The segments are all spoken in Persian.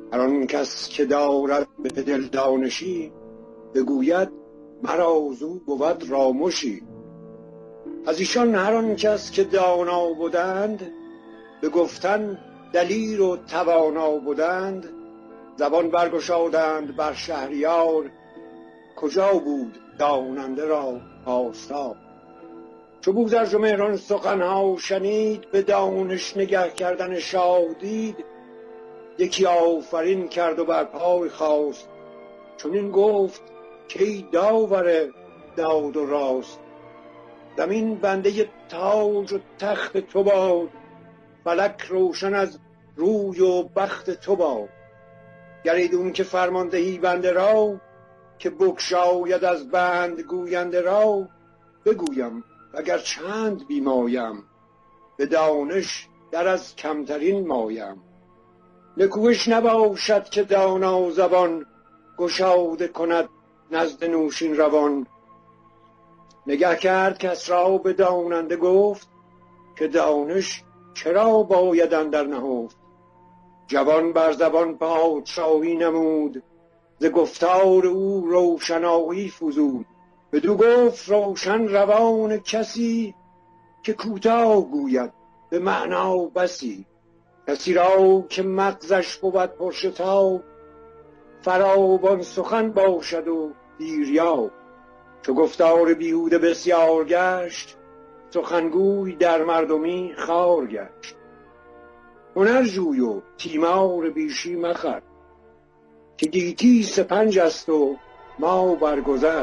هر آن کس که دارد به دل دانشی، بگوید مرا زو بود رامشی. از ایشان هر آن کس که دانا بودند، به گفتن دلیر و توانا بودند. زبان برگشادند بر شهریار، کجا بود داننده را آستان. چو بوذر و مهران سخنها شنید، به دانش نگه کردن شاه دید. یکی آفرین کرد و بر پای خواست، چنین گفت که ای داور داد و راست. زمین بنده تاج و تخت تو باد، فلک روشن از روی و بخت تو باد. گر ایدون که فرماندهی بنده را، که بگشاید از بند گوینده را. بگویم وگر چند بیمایم، به دانش در از کمترین مایم. نکوش نباشد که دانا زبان، گشاده کند نزد نوشین روان. نگه کرد کس را به داننده گفت، که دانش چرا باید اندر نهفت. جوان بر زبان پادشاهی نمود، ز گفتار او روشنایی فزود. بدو گفت روشن روان کسی، که کوتاه گوید به معنا بسی. کسی را که مغزش بود پرشتاب، فراوان سخن باشد و دیریاب. چو گفتار بیهوده بسیار گشت، سخنگوی در مردمی خوار گشت. هنر جوی و تیمار بیشی مخر، که گیتی سپنج است و ما برگذر.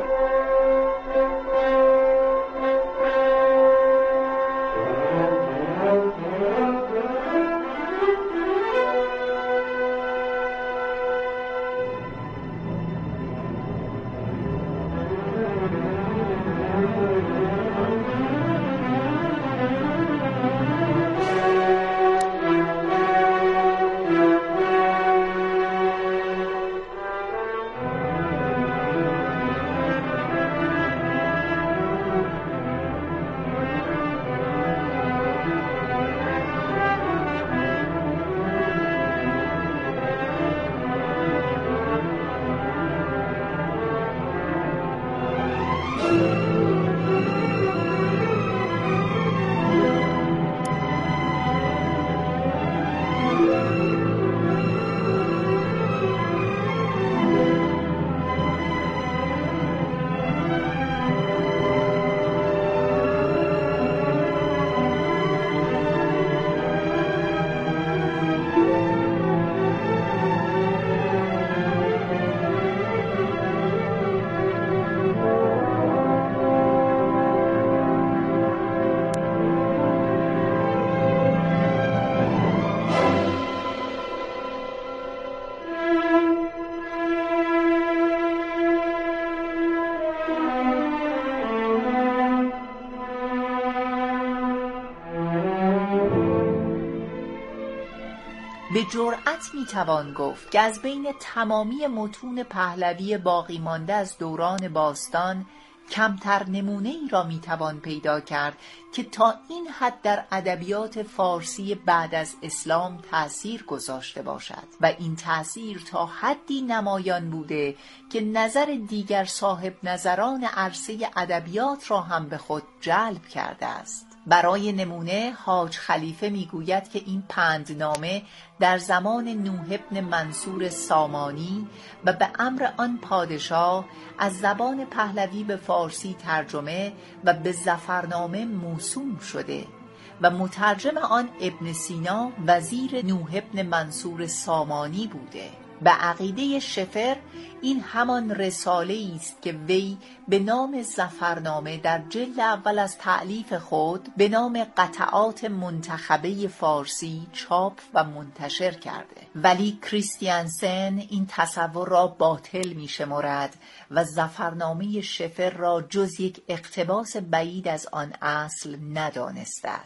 به جرأت میتوان گفت که از بین تمامی متون پهلوی باقی مانده از دوران باستان، کمتر نمونه ای را میتوان پیدا کرد که تا این حد در ادبیات فارسی بعد از اسلام تأثیر گذاشته باشد و این تأثیر تا حدی نمایان بوده که نظر دیگر صاحب نظران عرصه ادبیات را هم به خود جلب کرده است. برای نمونه حاج خلیفه میگوید که این پندنامه در زمان نوح بن منصور سامانی و به امر آن پادشاه از زبان پهلوی به فارسی ترجمه و به ظفرنامه موسوم شده و مترجم آن ابن سینا وزیر نوح بن منصور سامانی بوده. به عقیده شفر این همان رساله است که وی به نام ظفرنامه در جلد اول از تألیف خود به نام قطعات منتخبه فارسی چاپ و منتشر کرده، ولی کریستیانسن این تصور را باطل می شمارد و ظفرنامه شفر را جز یک اقتباس بعید از آن اصل ندانسته است.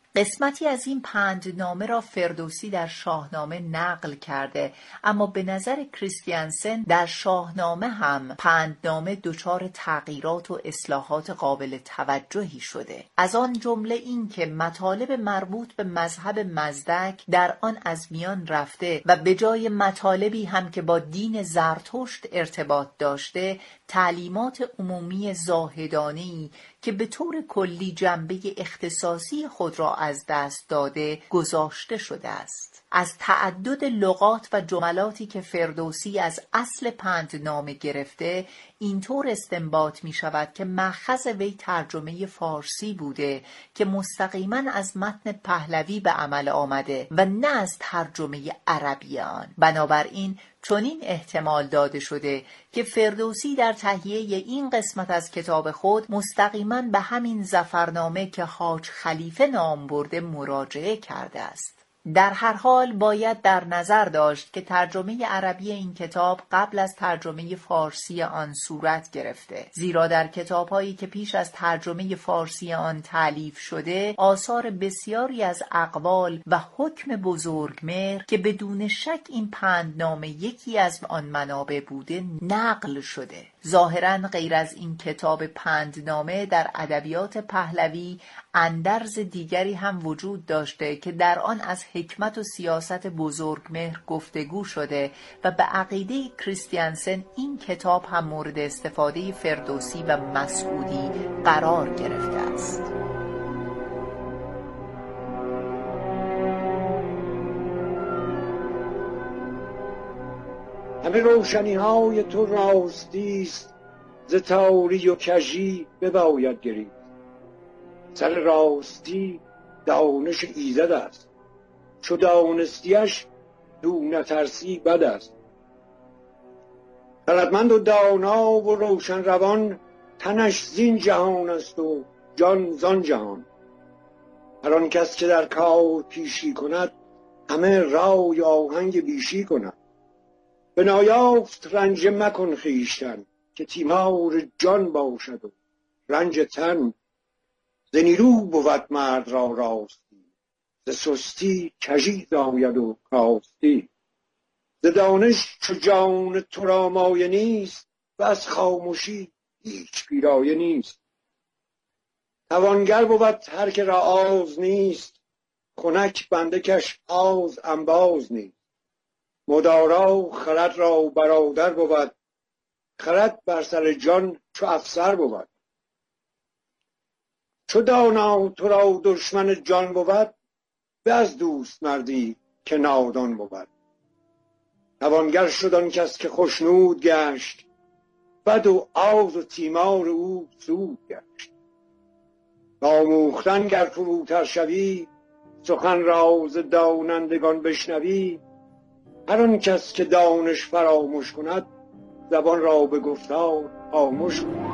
قسمتی از این پندنامه را فردوسی در شاهنامه نقل کرده، اما به نظر کریستیانسن در شاهنامه هم پندنامه دچار تغییرات و اصلاحات قابل توجهی شده. از آن جمله این که مطالب مربوط به مذهب مزدک در آن از میان رفته و به جای مطالبی هم که با دین زرتشت ارتباط داشته، تعلیمات عمومی زاهدانه‌ای که به طور کلی جنبه اختصاصی خود را از دست داده گذاشته شده است. از تعدد لغات و جملاتی که فردوسی از اصل پندنامه گرفته، اینطور استنباط می شود که مأخذ وی ترجمه فارسی بوده که مستقیما از متن پهلوی به عمل آمده و نه از ترجمه عربی آن. بنابراین چنین احتمال داده شده که فردوسی در تهیه این قسمت از کتاب خود مستقیما به همین ظفرنامه که حاج خلیفه نام برده مراجعه کرده است. در هر حال باید در نظر داشت که ترجمه عربی این کتاب قبل از ترجمه فارسی آن صورت گرفته، زیرا در کتاب‌هایی که پیش از ترجمه فارسی آن تألیف شده آثار بسیاری از اقوال و حکم بزرگمهر که بدون شک این پندنامه یکی از آن منابع بوده نقل شده. ظاهراً غیر از این کتاب پندنامه در ادبیات پهلوی اندرز دیگری هم وجود داشته که در آن از حکمت و سیاست بزرگمهر گفتگو شده و به عقیده کریستیانسن این کتاب هم مورد استفاده فردوسی و مسعودی قرار گرفته است. همه روشنی های تو راستیست، ز تاری و کژی بباید گریست. سر راستی دانش ایزد است، چو دانستیش دو نترسی بد است. خردمند و دانا و روشن روان، تنش زین جهان است و جان زان جهان. هر آن کس که در کار پیشی کند، همه رای آهنگ بیشی کند. به نایافت رنج مکن خویشتن، که تیمار جان باشد و رنج تن. ز نیرو بود مرد را راستی، ز سستی کژی زاید و کاستی. ز دانش چو جان تو را مایه نیست، و از خاموشی هیچ پیرایه نیست. توانگر بود هر که را آز نیست، خنک بنده کش آز انباز نیست. مدارا خرد را برادر بود، خرد بر سر جان چو افسر بود. چو دانا تو را دشمن جان بود، به از دوست مردی که نادان بود. توانگر شد آن کس که خشنود گشت، بد و آز و تیمار او سود گشت. آموختن گر فروتر شوی، سخن راز دانندگان بشنوی. هر آن کس که دانش فراموش کند، زبان را به گفتار خاموش کند.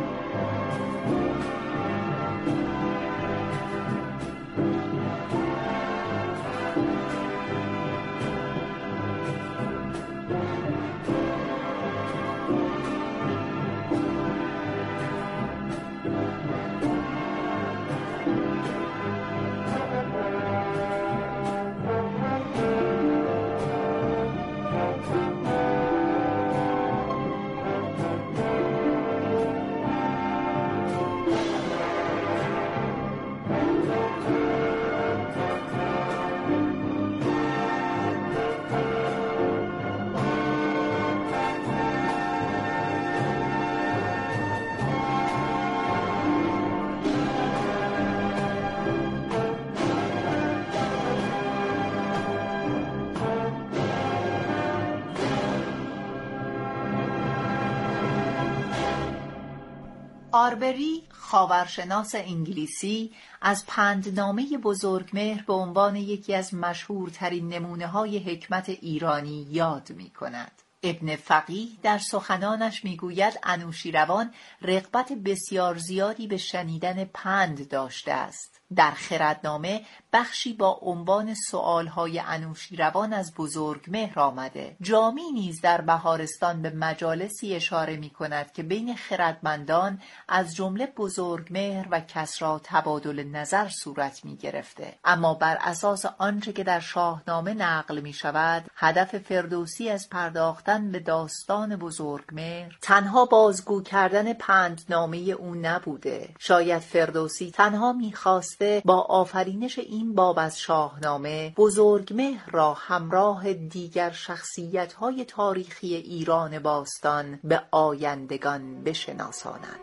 آربری، خاورشناس انگلیسی، از پندنامه بزرگمهر به عنوان یکی از مشهورترین نمونه‌های حکمت ایرانی یاد می‌کند. ابن فقیه در سخنانش می‌گوید انوشیروان رغبت بسیار زیادی به شنیدن پند داشته است. در خردنامه بخشی با عنوان سؤالهای انوشیروان از بزرگمهر آمده. جامی نیز در بهارستان به مجالسی اشاره می کند که بین خردمندان از جمله بزرگمهر و کسری تبادل نظر صورت می گرفته. اما بر اساس آنچه که در شاهنامه نقل می شود، هدف فردوسی از پرداختن به داستان بزرگمهر تنها بازگو کردن پندنامه او نبوده. شاید فردوسی تنها می خواست با آفرینش این باب از شاهنامه بزرگمهر را همراه دیگر شخصیت‌های تاریخی ایران باستان به آیندگان بشناساند.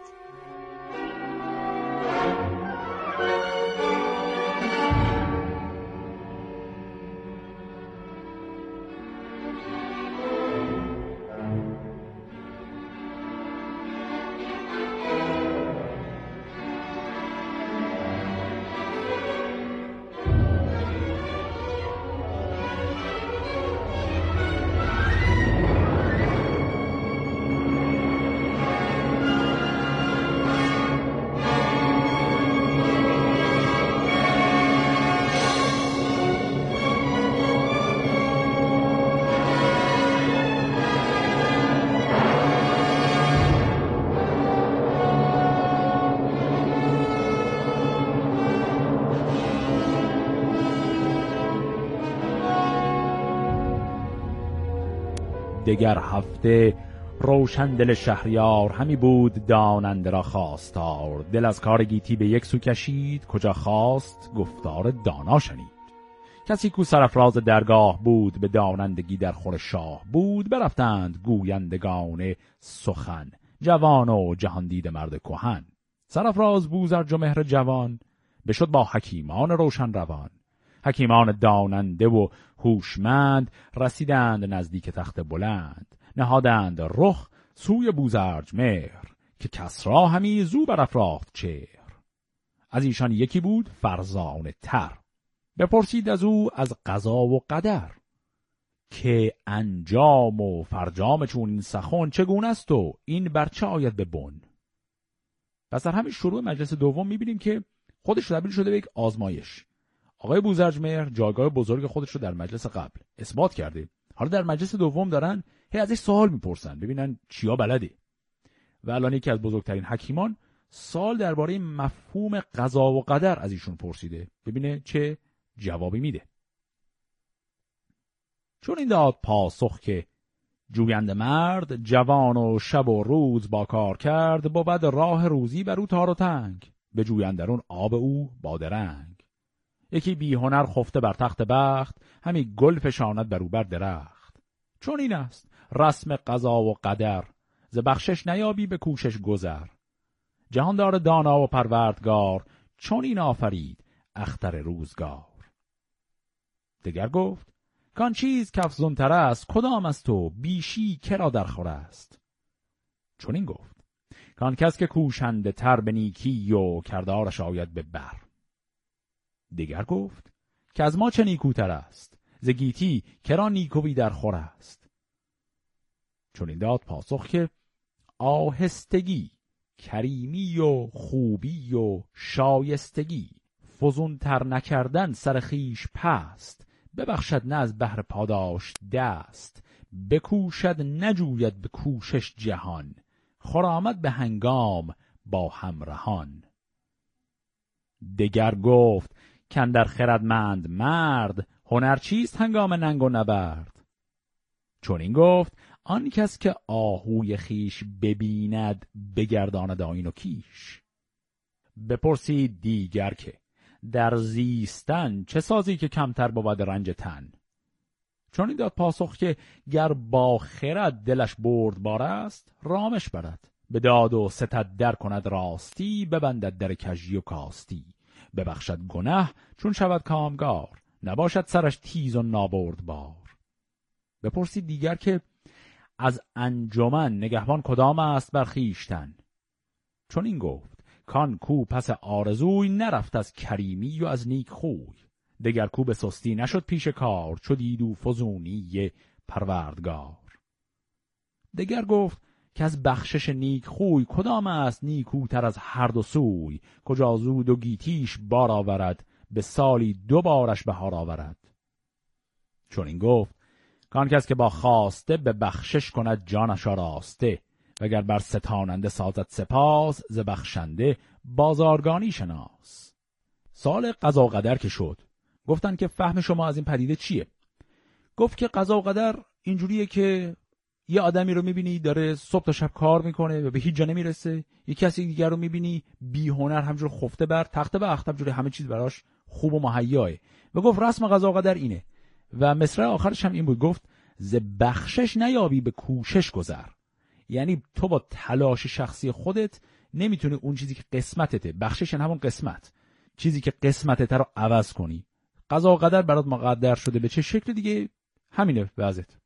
دگر هفته روشندل شهریار همی بود داننده را خواستار. دل از کار گیتی به یک سو کشید، کجا خواست گفتار دانا شنید. کسی کو سرافراز درگاه بود، به دانندگی در خور شاه بود. برفتند گویندگان سخن، جوان و جهان دیده مرد کهن. سرافراز بوزرج و مهر جوان، بشد با حکیمان روشن روان. حکیمان داننده و هوشمند، رسیدند نزدیک تخت بلند. نهادند رخ سوی بوزرج مهر، که کسری همی زو برافراخت چهر. از ایشان یکی بود فرزانه تر، بپرسید از او از قضا و قدر. که انجام و فرجام چون این سخن، چگونه است و این برچه آید به بن. پس در همین شروع مجلس دوم میبینیم که خودش تبدیل شده به یک آزمایش. آقای بوزرجمهر جایگاه بزرگ خودش رو در مجلس قبل اثبات کرده. حالا در مجلس دوم دارن ازش سوال میپرسن ببینن چیا بلده. و الان یکی از بزرگترین حکیمان سوال درباره مفهوم قضا و قدر از ایشون پرسیده، ببینه چه جوابی میده. چون این داد پاسخ که جوینده مرد، جوان و شب و روز با کار کرد. بود راه روزی بر او تار و تنگ، به جویندرون آب او بادرنگ. یکی بی هنر خفته بر تخت بخت، همی گل فشاند بر او بر درخت. چون این است رسم قضا و قدر، ز بخشش نیابی به کوشش گذر. جهاندار دانا و پروردگار، چون این آفرید اختر روزگار. دگر گفت کان چیز کافزونتر است، کدام است و بیشی کرا در خور است. چون این گفت کان کس که کوشنده تر به نیکی و کردارش آید به بر. دیگر گفت که از ما چه نیکوتر است، ز گیتی کرا نیکوی در خور است. چون این داد پاسخ که آهستگی، کریمی و خوبی و شایستگی، فزونتر نکردن سر خویش پست. ببخشد نه از بهر پاداش دست، بکوشد نجوید به کوشش جهان. خرامد به هنگام با همرهان. دگر گفت کاندر خردمند مرد، هنر چیست هنگام ننگ و نبرد. چون این گفت آن کس که آهوی خیش ببیند، بگرداند آیین و کیش. بپرسید دیگر که در زیستن، چه سازی که کمتر بود رنج تن. چون این داد پاسخ که گر با خرد دلش بردبار است، رامش برد. به داد و ستد در کند راستی، ببندد در کژی و کاستی. ببخشد گناه چون شود کامگار، نباشد سرش تیز و نابردبار. بپرسید دیگر که از انجمن نگهبان کدام است بر خویشتن. چون این گفت کان کو پس آرزوی، نرفت از کریمی و از نیک خوی. دگر کو به سستی نشد پیش کار، چو دید او فزونی پروردگار. دگر گفت که از بخشش نیک خوی کدام است نیکوتر از هر دو سوی. کجا زود و گیتیش بار آورد به سالی 2 بارش بهار آورد. چون این گفت کان کس که با خواسته به بخشش کند جانش آراسته. وگر بر ستاننده سازد سپاس ز بخشنده بازارگانی شناس. سال قضا و قدر که شد گفتن که فهم شما از این پدیده چیه؟ گفت که قضا و قدر اینجوریه که یه آدمی رو میبینی داره صبح تا شب کار میکنه و به هیچ جا نمیرسه، یه کسی دیگر رو میبینی بی هنر همجور خفته بر تخته به اخت، همجوری همه چیز براش خوب و مهیاه. و گفت رسم قضا و قدر اینه. و مصرع آخرش هم این بود، گفت ز بخشش نیابی به کوشش گذر. یعنی تو با تلاش شخصی خودت نمیتونی اون چیزی که قسمتته، بخشش همون قسمت، چیزی که قسمتته رو عوض کنی. قضا و قدر برات مقدر شده، به چه شکل دیگه همینه وضعیت.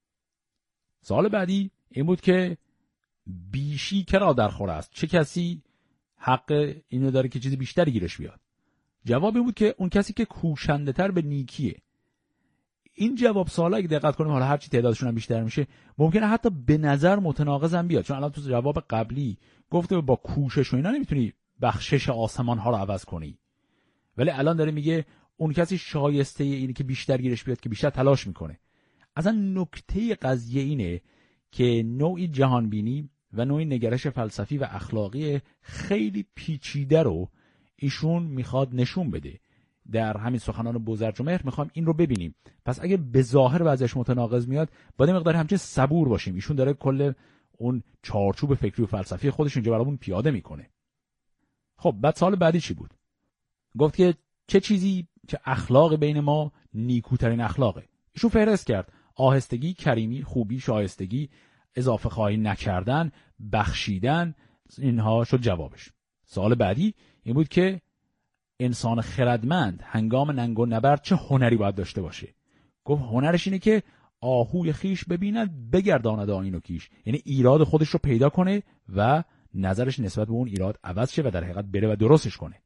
سال بعدی این بود که بیشی کرا در خور است، چه کسی حق اینو داره که چیزی بیشتری گیرش بیاد؟ جواب این بود که اون کسی که کوشنده تر به نیکیه. این جواب سوالا اگه دقت کنیم، حالا هرچی تعدادشون هم بیشتر میشه ممکنه حتی به نظر متناقض هم بیاد، چون الان تو جواب قبلی گفته با کوشش و اینا نمیتونی بخشش آسمان ها رو عوض کنی، ولی الان داره میگه اون کسی شایسته اینه که بیشتر گیرش بیاد، که بیشتر تلاش میکنه. اصلا نکته قضیه اینه که نوعی جهانبینی و نوعی نگرش فلسفی و اخلاقی خیلی پیچیده رو ایشون میخواد نشون بده. در همین سخنان بزرج و مهر میخوایم این رو ببینیم. پس اگه به ظاهر وضعش متناقض میاد، باید مقدار همچنین صبور باشیم. ایشون داره کل اون چارچوب فکری و فلسفی خودش اینجا برامون پیاده میکنه. خب بعد سال بعدی چی بود؟ گفت که چه اخلاق بین ما نیکوترین اخلاقه. ایشون فهرست کرد: آهستگی، کریمی، خوبی، شایستگی، اضافه خواهی نکردن، بخشیدن. اینها شد جوابش. سال بعدی این بود که انسان خردمند هنگام ننگ و نبرد چه هنری باید داشته باشه. گفت هنرش اینه که آهوی خیش ببیند بگرداند آیین و کیش، یعنی ایراد خودش رو پیدا کنه و نظرش نسبت به اون ایراد عوض شه و در حقیقت بره و درستش کنه.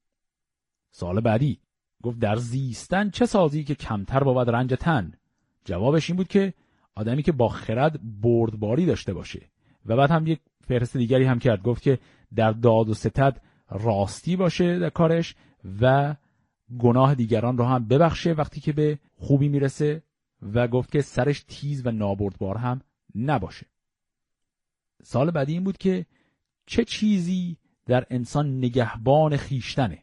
سال بعدی گفت در زیستن چه سازی که کمتر بود رنج تن. جوابش این بود که آدمی که با خرد بردباری داشته باشه. و بعد هم یک فهرست دیگری هم کرد، گفت که در داد و ستد راستی باشه در کارش و گناه دیگران رو هم ببخشه وقتی که به خوبی میرسه، و گفت که سرش تیز و نابردبار هم نباشه. سال بعدی این بود که چه چیزی در انسان نگهبان خیشتنه.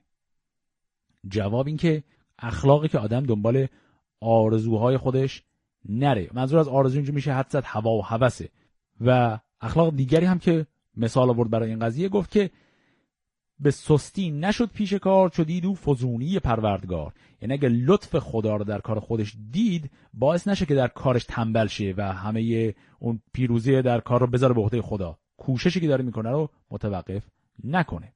جواب این که اخلاقی که آدم دنبال آرزوهای خودش نره. منظور از آرزو اینجا میشه حد زد هوا و هوسه. و اخلاق دیگری هم که مثال آورد برای این قضیه، گفت که به سستی نشد پیش کار چو دید او فزونی پروردگار. یعنی اگه لطف خدا رو در کار خودش دید، باعث نشه که در کارش تنبل شه و همه اون پیروزی در کار رو بذاره به عهده خدا. کوششی که داره میکنه رو متوقف نکنه.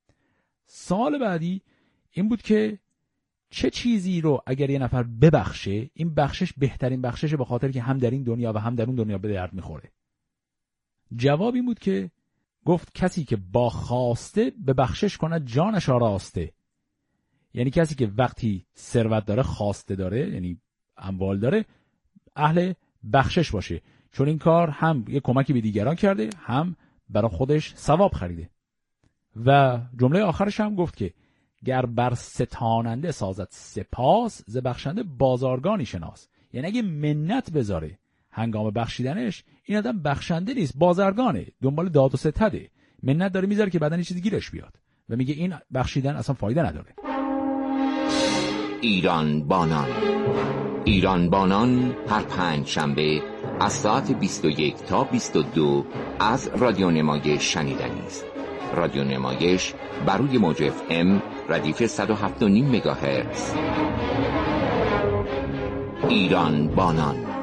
سال بعدی این بود که چه چیزی رو اگر یه نفر ببخشه، این بخشش بهترین بخششه، به خاطر که هم در این دنیا و هم در اون دنیا به درد میخوره. جواب این بود که گفت کسی که با خواسته به بخشش کند جانش آراسته. یعنی کسی که وقتی ثروت داره، خواسته داره، یعنی اموال داره، اهل بخشش باشه، چون این کار هم یه کمکی به دیگران کرده، هم برای خودش ثواب خریده. و جمله آخرش هم گفت که گر بر ستاننده سازد سپاس ز بخشنده بازارگانی شناس. یعنی اگه منت بذاره هنگام بخشیدنش، این آدم بخشنده نیست، بازرگانه، دنبال داد و ستده، منت داره میذاره که بعدن یه چیزی گیرش بیاد و میگه این بخشیدن اصلا فایده نداره. ایران بانان هر 5 شنبه از ساعت 21 تا 22 از رادیو نمایش شنیدنی است. رادیو نمایش بر روی موج FM ردیف 107.5 مگاهرتز. ایران بانان.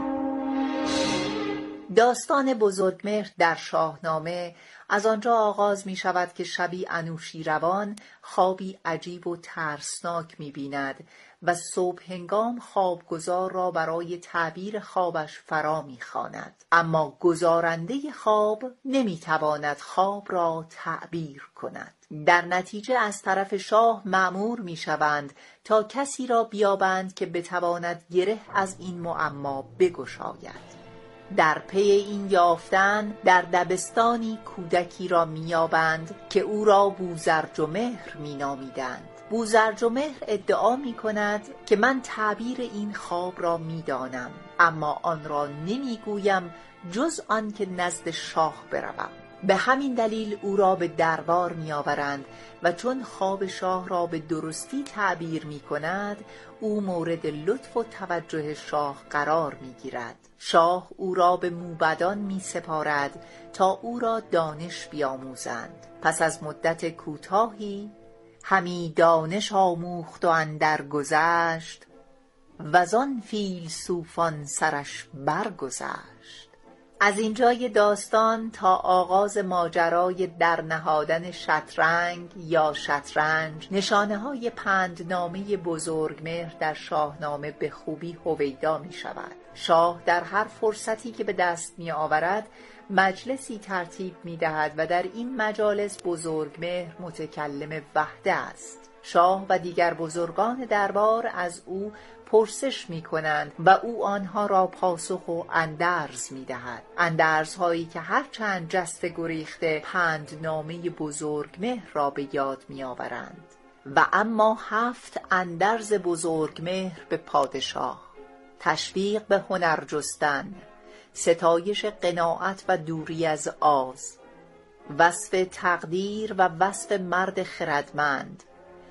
داستان بزرگمهر در شاهنامه از آنجا آغاز می شود که شبی انوشیروان خوابی عجیب و ترسناک می بیند و صبح هنگام خوابگزار را برای تعبیر خوابش فرا می خواند. اما گزارنده خواب نمی تواند خواب را تعبیر کند. در نتیجه از طرف شاه مأمور می شوند تا کسی را بیابند که بتواند گره از این معما بگشاید. در پی این یافتن در دبستانی کودکی را می‌یابند که او را بوزرجمهر می‌نامیدند. بوزرجمهر ادعا می‌کند که من تعبیر این خواب را می‌دانم، اما آن را نمی‌گویم جز آن که نزد شاه بروم. به همین دلیل او را به دربار می‌آورند و چون خواب شاه را به درستی تعبیر می‌کند، او مورد لطف و توجه شاه قرار می‌گیرد. شاه او را به موبدان می‌سپارد تا او را دانش بیاموزند. پس از مدت کوتاهی همی دانش آموخت و اندر گذشت، وزان فیلسوفان سرش برگذشت. از اینجای داستان تا آغاز ماجرای در نهادن شطرنگ یا شطرنج، نشانه‌های پندنامه بزرگمهر در شاهنامه به خوبی هویدا می شود. شاه در هر فرصتی که به دست می آورد مجلسی ترتیب می دهد و در این مجالس بزرگمهر متکلم وحده است. شاه و دیگر بزرگان دربار از او پرسش می کنند و او آنها را پاسخ و اندرز می دهد. اندرزهایی که هرچند جسته گریخته پندنامه بزرگمهر را به یاد می آورند. و اما 7 اندرز بزرگمهر به پادشاه: تشویق به هنر جستن، ستایش قناعت و دوری از آز، وصف تقدیر و وصف مرد خردمند،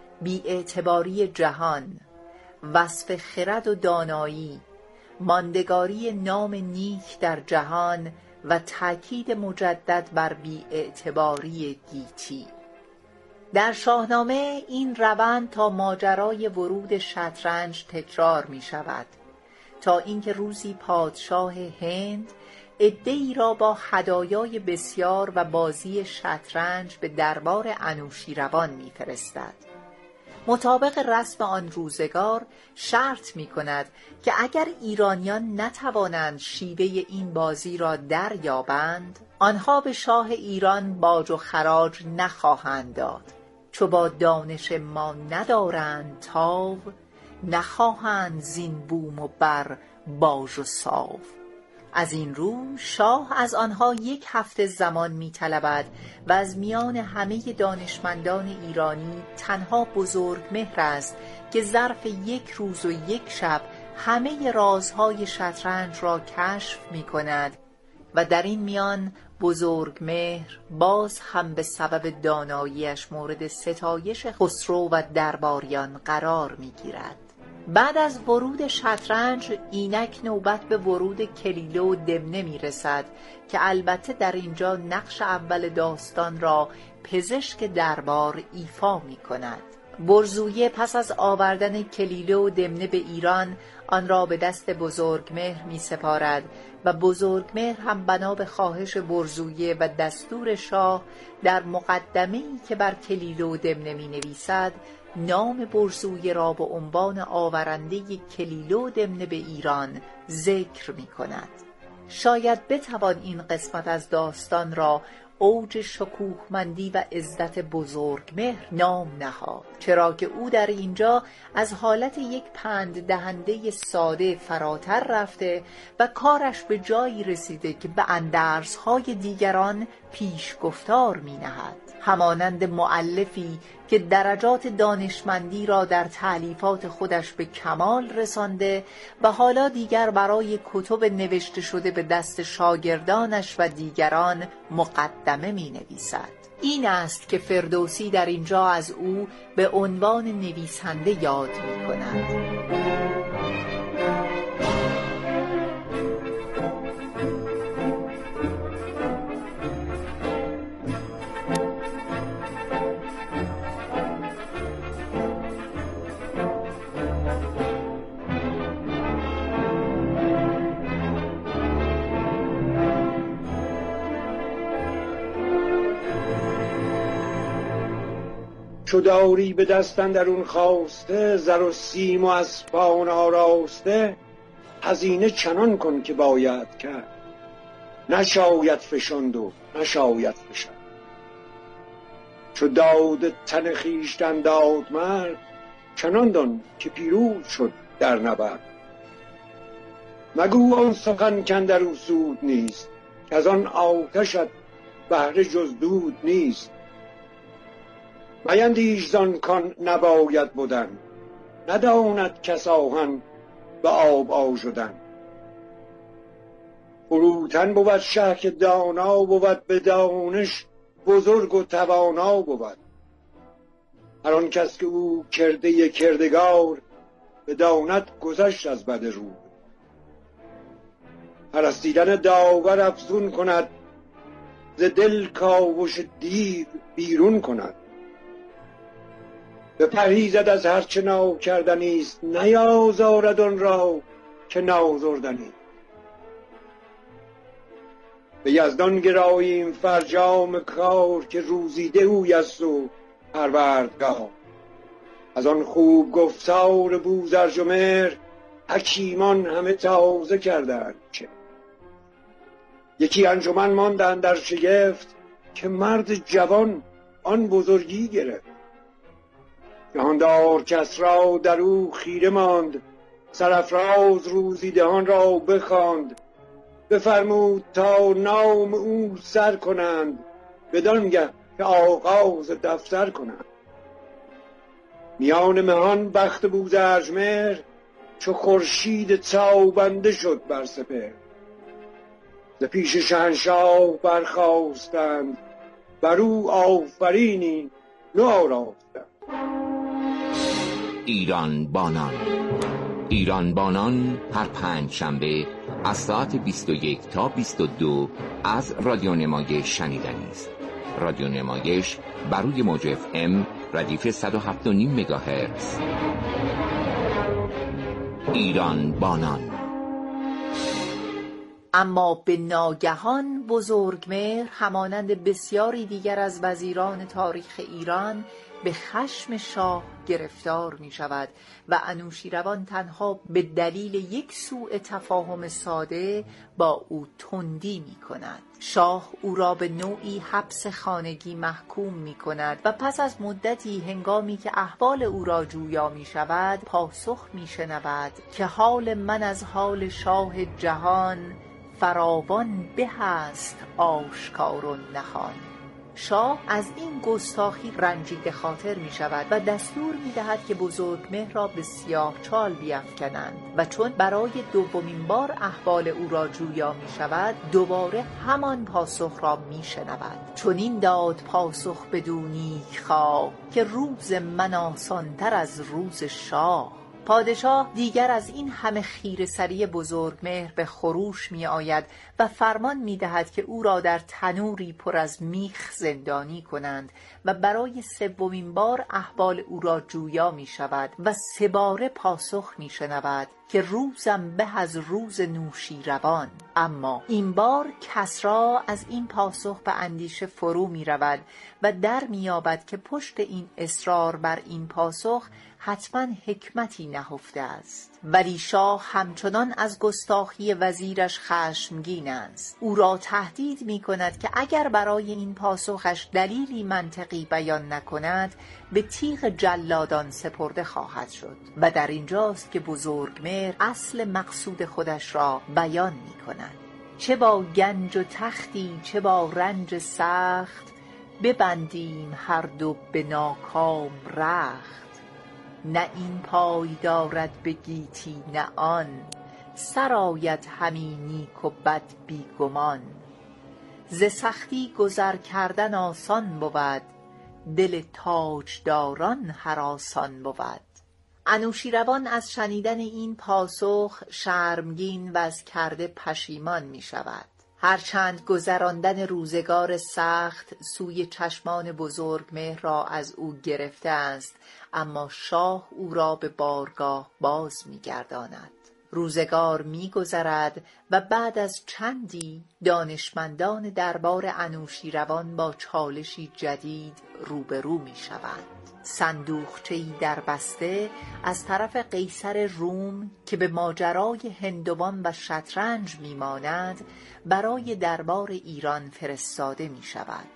بی‌اعتباری جهان، وصف خرد و دانایی، ماندگاری نام نیک در جهان و تأکید مجدد بر بی‌اعتباری گیتی. در شاهنامه این روند تا ماجرای ورود شطرنج تکرار می شود، تا اینکه روزی پادشاه هند عده‌ای را با هدایای بسیار و بازی شطرنج به دربار انوشیروان می‌فرستد. مطابق رسم آن روزگار شرط می‌کند که اگر ایرانیان نتوانند شیوه این بازی را دریابند، آنها به شاه ایران باج و خراج نخواهند داد. چو با دانش ما ندارند تاو، نخواهند زین بوم و بر باج و ساو. از این رو شاه از آنها 1 هفته زمان می‌طلبد و از میان همه دانشمندان ایرانی تنها بزرگمهر است که ظرف 1 روز و 1 شب همه رازهای شطرنج را کشف می‌کند و در این میان بزرگمهر باز هم به سبب داناییش مورد ستایش خسرو و درباریان قرار می‌گیرد. بعد از ورود شطرنج اینک نوبت به ورود کلیله و دمنه میرسد که البته در اینجا نقش اول داستان را پزشک دربار ایفا می کند. برزویه پس از آوردن کلیله و دمنه به ایران آن را به دست بزرگمهر می سپارد و بزرگمهر هم بنا به خواهش برزویه و دستور شاه در مقدمه‌ای که بر کلیله و دمنه می نویسد نام برزویه را به عنوان آورنده کلیله و دمنه به ایران ذکر می کند. شاید بتوان این قسمت از داستان را اوج شکوهمندی و عزت بزرگمهر نام نهاد، چرا که او در اینجا از حالت یک پند دهنده ساده فراتر رفته و کارش به جایی رسیده که به اندرزهای دیگران پیش گفتار می نهد. همانند مؤلفی که درجات دانشمندی را در تألیفات خودش به کمال رسانده و حالا دیگر برای کتب نوشته شده به دست شاگردانش و دیگران مقدمه می نویسد. این است که فردوسی در اینجا از او به عنوان نویسنده یاد می کند. چو داری به دست اندرون خواسته، زر و سیم و اسپان آراسته، هزینه چنان کن که باید کرد، نشاید فشاند و نشاید فشاند. چو داد تن خویشتن داد مرد، چنان دان که پیروز شد در نبرد. مگو آن سخن کاندرو سود نیست، که از آن آتشت بهره جز دود نیست. میندیش زان کان نباید بودن، نداند کس آهن به آب آژدن. فروتن بود شه که دانا بود، به دانش بزرگ و توانا بود. هر آن کس که او کرده کردگار، بداند گذشت از بد روی. پرستیدن داور افزون کند، ز دل کاوش دیو بیرون کند. بپرهیزد از هر چه ناکردنی است، نیازارد آن را که نازردنی. به یزدان گراییم فرجام کار، که روزیده اوی است و پروردگار. از آن خوب گفتار بوزرجمهر، حکیمان همه تازه کردند چه. یکی انجمن ماندند در شگفت، که مرد جوان آن بزرگی گرفت. جهاندار کسری در او خیره ماند، سرافراز روزیدهان را بخواند. بفرمود تا نام او سر کنند، بدانگه که آغاز دفتر کنند. میان مهان بخت بوزرجمهر، چو خورشید تابنده شد بر سپهر. ز پیش شهنشاه برخاستند، بر او آفرینی نو آراستند. ایران بانان هر پنجشنبه از ساعت 21 تا 22 از رادیو نمایش شنیدنی است. رادیو نمایش بر روی موج FM ردیف 107.5 مگاهرتز. ایران بانان. اما به ناگهان بزرگمهر همانند بسیاری دیگر از وزیران تاریخ ایران به خشم شاه گرفتار می شود و انوشیروان تنها به دلیل یک سوء تفاهم ساده با او تندی می کند. شاه او را به نوعی حبس خانگی محکوم می کند و پس از مدتی هنگامی که احوال او را جویا می شود پاسخ می شنود که حال من از حال شاه جهان، فراوان به است آشکار و نهان. شاه از این گستاخی رنجیده خاطر می شود و دستور می دهد که بزرگمهر را به سیاهچال بیفکنند و چون برای دومین بار احوال او را جویا می شود دوباره همان پاسخ را می شنود. چون این داد پاسخ بدو نیکخواه، که روز من آسانتر از روز شاه. پادشاه دیگر از این همه خیره‌سری بزرگمهر به خروش می آید و فرمان می دهد که او را در تنوری پر از میخ زندانی کنند و برای سومین بار احوال او را جویا می شود و 3 باره پاسخ می شنود که روزم به از روز نوشیروان. اما این بار کسری از این پاسخ به اندیشه فرو می رود و در می یابد که پشت این اصرار بر این پاسخ حتما حکمتی نهفته است. ولی شاه همچنان از گستاخی وزیرش خشمگین است. او را تهدید می کند که اگر برای این پاسخش دلیلی منطقی بیان نکند به تیغ جلادان سپرده خواهد شد. و در اینجاست که بزرگمهر اصل مقصود خودش را بیان می کند. چه با گنج و تختی چه با رنج سخت، ببندیم هر دو به ناکام رخت. نه این پای دارد به گیتی نه آن، سرآید همی نیک و بد بی گمان. ز سختی گذر کردن آسان بود، دل تاجداران هراسان بود. انوشیروان از شنیدن این پاسخ شرمگین و از کرده پشیمان می شود. هرچند گذراندن روزگار سخت سوی چشمان بزرگمهر را از او گرفته است، اما شاه او را به بارگاه باز می گرداند. روزگار می گذرد و بعد از چندی دانشمندان دربار انوشیروان با چالشی جدید روبرو می شوند. صندوقچه‌ای در بسته از طرف قیصر روم که به ماجرای هندوان و شطرنج می ماند برای دربار ایران فرستاده می شود.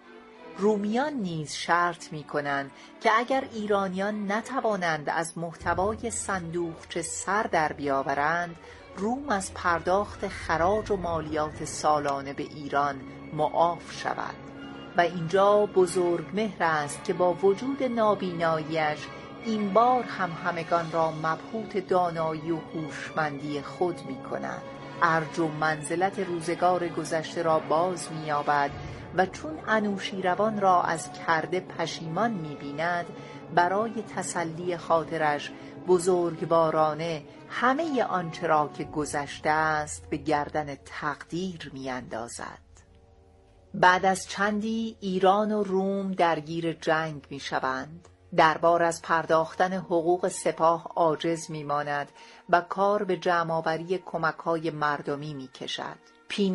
رومیان نیز شرط می کنند که اگر ایرانیان نتوانند از محتوای صندوقچه سر در بیاورند، روم از پرداخت خراج و مالیات سالانه به ایران معاف شود و اینجا بزرگمهر است که با وجود نابیناییش این بار هم همگان را مبهوت دانایی و هوشمندی خود می کند. ارج و منزلت روزگار گذشته را باز می یابد و چون انوشیروان را از کرده پشیمان می بیند، برای تسلی خاطرش بزرگوارانه همه آنچه را که گذشته است به گردن تقدیر می اندازد. بعد از چندی ایران و روم درگیر جنگ می شوند. دربار از پرداختن حقوق سپاه عاجز می ماند و کار به جمع‌آوری کمک‌های مردمی می کشد.